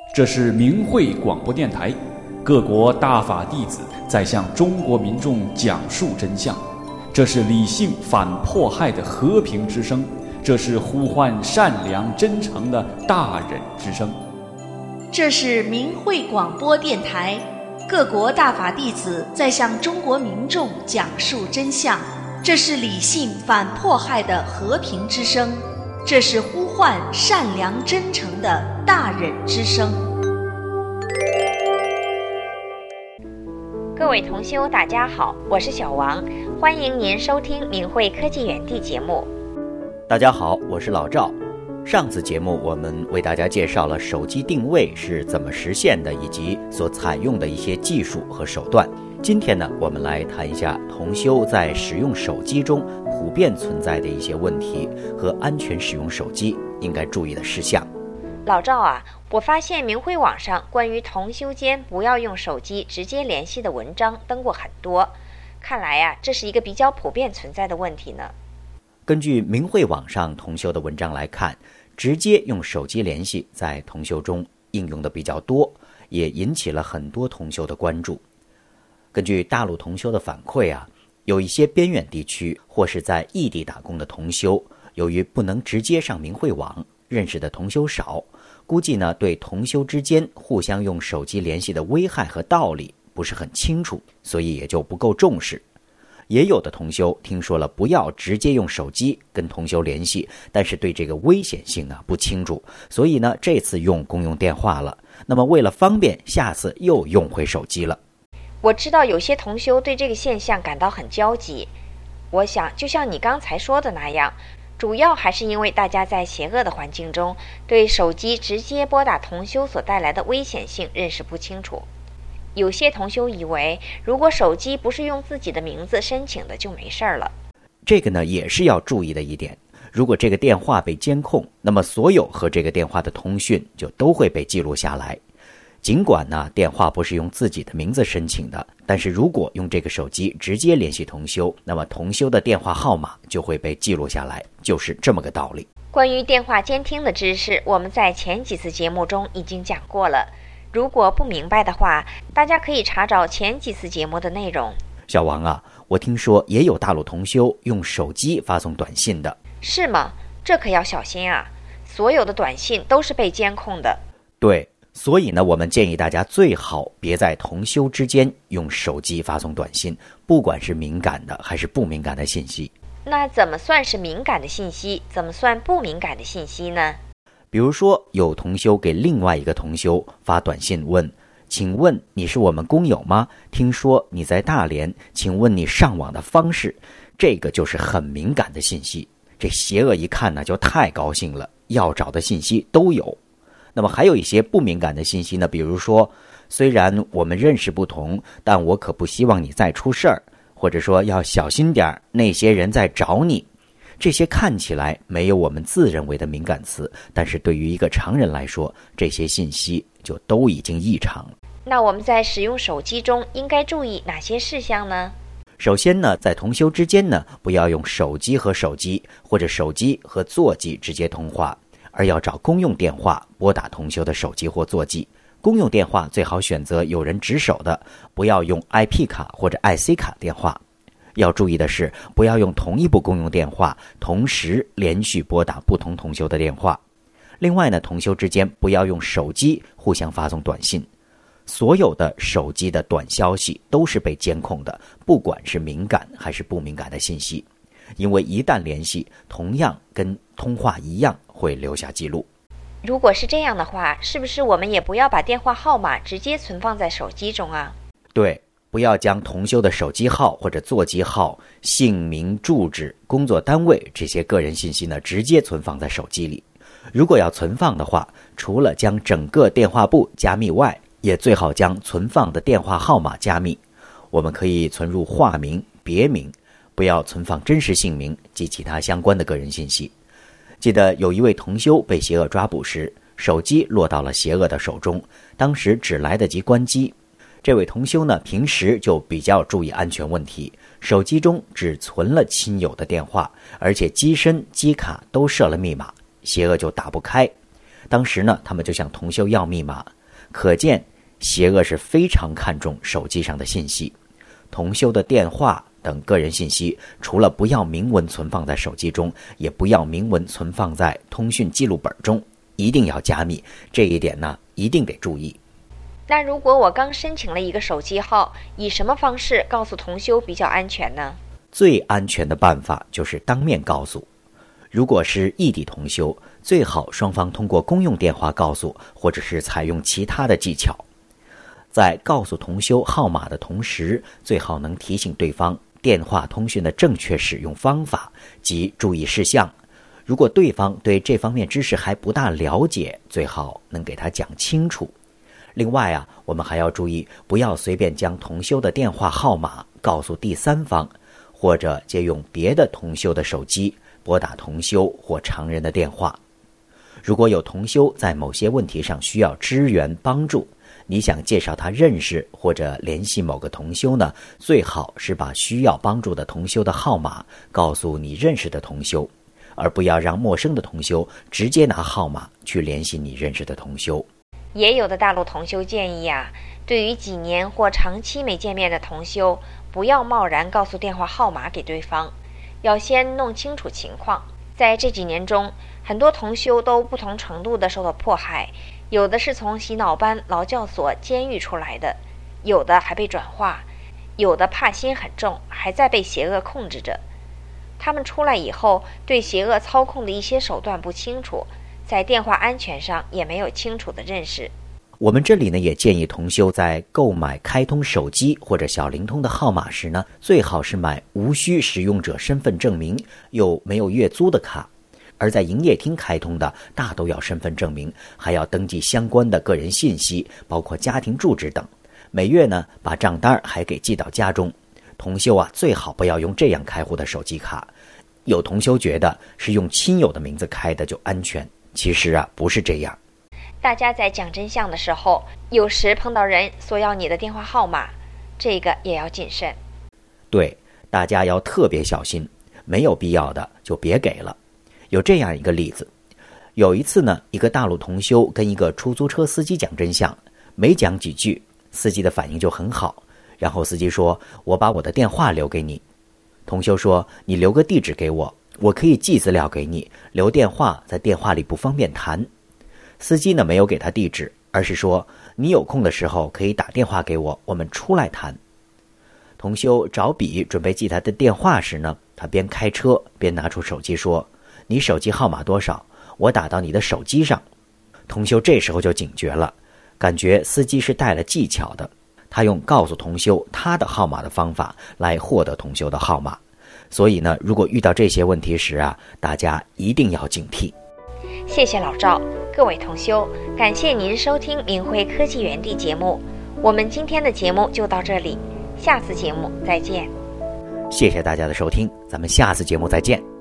这是明慧广播电台，各国大法弟子在向中国民众讲述真相。这是理性反迫害的和平之声，这是呼唤善良真诚的大忍之声。 这是明慧广播电台，各国大法弟子在向中国民众讲述真相。这是理性反迫害的和平之声，这是呼唤善良真诚的大忍之声。 各位同修大家好，我是小王，欢迎您收听明慧科技园地节目。 大家好，我是老赵。上次节目我们为大家介绍了手机定位是怎么实现的，以及所采用的一些技术和手段。今天呢，我们来谈一下同修在使用手机中普遍存在的一些问题和安全使用手机应该注意的事项。 老赵啊，我发现明慧网上关于同修间不要用手机直接联系的文章登过很多，看来啊，这是一个比较普遍存在的问题呢。 根据明慧网上同修的文章来看，直接用手机联系在同修中应用的比较多，也引起了很多同修的关注。根据大陆同修的反馈啊，有一些边远地区或是在异地打工的同修，由于不能直接上明慧网，认识的同修少，估计呢对同修之间互相用手机联系的危害和道理不是很清楚，所以也就不够重视。也有的同修听说了不要直接用手机跟同修联系，但是对这个危险性不清楚，所以呢这次用公用电话了，那么为了方便，下次又用回手机了。 我知道有些同修对这个现象感到很焦急，我想就像你刚才说的那样，主要还是因为大家在邪恶的环境中对手机直接拨打同修所带来的危险性认识不清楚。有些同修以为如果手机不是用自己的名字申请的就没事了。 这个呢也是要注意的一点，如果这个电话被监控，那么所有和这个电话的通讯就都会被记录下来。尽管呢电话不是用自己的名字申请的，但是如果用这个手机直接联系同修，那么同修的电话号码就会被记录下来，就是这么个道理。 关于电话监听的知识，我们在前几次节目中已经讲过了，如果不明白的话，大家可以查找前几次节目的内容。 小王啊，我听说也有大陆同修用手机发送短信的。 是吗？这可要小心啊，所有的短信都是被监控的。 对，所以呢，我们建议大家最好别在同修之间用手机发送短信，不管是敏感的还是不敏感的信息。 那怎么算是敏感的信息？怎么算不敏感的信息呢？ 比如说，有同修给另外一个同修发短信问：请问你是我们工友吗？听说你在大连，请问你上网的方式？这个就是很敏感的信息。这邪恶一看呢，就太高兴了，要找的信息都有。那么还有一些不敏感的信息呢，比如说，虽然我们认识不同，但我可不希望你再出事儿，或者说要小心点，那些人在找你。这些看起来没有我们自认为的敏感词，但是对于一个常人来说，这些信息就都已经异常了。 那我们在使用手机中应该注意哪些事项呢？ 首先呢，在同修之间呢，不要用手机和手机或者手机和座机直接通话，而要找公用电话拨打同修的手机或座机。公用电话最好选择有人值守的，不要用 IP 卡或者 IC 卡电话。要注意的是，不要用同一部公用电话同时连续拨打不同同修的电话。另外呢，同修之间不要用手机互相发送短信。所有的手机的短消息都是被监控的，不管是敏感还是不敏感的信息，因为一旦联系，同样跟通话一样会留下记录。 如果是这样的话，是不是我们也不要把电话号码直接存放在手机中啊？ 对，不要将同修的手机号或者座机号、姓名、住址、工作单位这些个人信息呢，直接存放在手机里。如果要存放的话，除了将整个电话簿加密外，也最好将存放的电话号码加密。我们可以存入化名、别名，不要存放真实姓名及其他相关的个人信息。记得有一位同修被邪恶抓捕时，手机落到了邪恶的手中，当时只来得及关机。这位同修呢，平时就比较注意安全问题，手机中只存了亲友的电话，而且机身、机卡都设了密码，邪恶就打不开。当时呢，他们就向同修要密码， 可见邪恶是非常看重手机上的信息。同修的电话等个人信息，除了不要明文存放在手机中，也不要明文存放在通讯记录本中，一定要加密。这一点呢，一定得注意。 那如果我刚申请了一个手机号，以什么方式告诉同修比较安全呢？ 最安全的办法就是当面告诉。如果是异地同修，最好双方通过公用电话告诉，或者是采用其他的技巧。在告诉同修号码的同时，最好能提醒对方电话通讯的正确使用方法及注意事项。如果对方对这方面知识还不大了解，最好能给他讲清楚。另外啊，我们还要注意，不要随便将同修的电话号码告诉第三方，或者借用别的同修的手机拨打同修或常人的电话。如果有同修在某些问题上需要支援帮助，你想介绍他认识或者联系某个同修呢，最好是把需要帮助的同修的号码告诉你认识的同修，而不要让陌生的同修直接拿号码去联系你认识的同修。 也有的大陆同修建议啊，对于几年或长期没见面的同修，不要贸然告诉电话号码给对方，要先弄清楚情况。在这几年中，很多同修都不同程度地受到迫害，有的是从洗脑班、劳教所、监狱出来的，有的还被转化，有的怕心很重，还在被邪恶控制着。他们出来以后，对邪恶操控的一些手段不清楚，在电话安全上也没有清楚的认识。 我们这里呢，也建议同修在购买开通手机或者小灵通的号码时呢，最好是买无需使用者身份证明又没有月租的卡。而在营业厅开通的大都要身份证明，还要登记相关的个人信息，包括家庭住址等。每月呢，把账单还给寄到家中。同修啊，最好不要用这样开户的手机卡。有同修觉得是用亲友的名字开的就安全，其实啊，不是这样。 大家在讲真相的时候，有时碰到人索要你的电话号码，这个也要谨慎。 对，大家要特别小心，没有必要的就别给了。有这样一个例子，有一次呢，一个大陆同修跟一个出租车司机讲真相，没讲几句，司机的反应就很好，然后司机说：“我把我的电话留给你。”同修说：“你留个地址给我，我可以寄资料给你，留电话在电话里不方便谈。”司机呢，没有给他地址，而是说：“你有空的时候可以打电话给我，我们出来谈。”同修找笔准备记他的电话时呢，他边开车边拿出手机说：“你手机号码多少？我打到你的手机上。”同修这时候就警觉了，感觉司机是带了技巧的，他用告诉同修他的号码的方法来获得同修的号码。所以呢，如果遇到这些问题时啊，大家一定要警惕。 谢谢老赵，各位同修，感谢您收听明慧科技园地节目。我们今天的节目就到这里，下次节目再见。 谢谢大家的收听，咱们下次节目再见。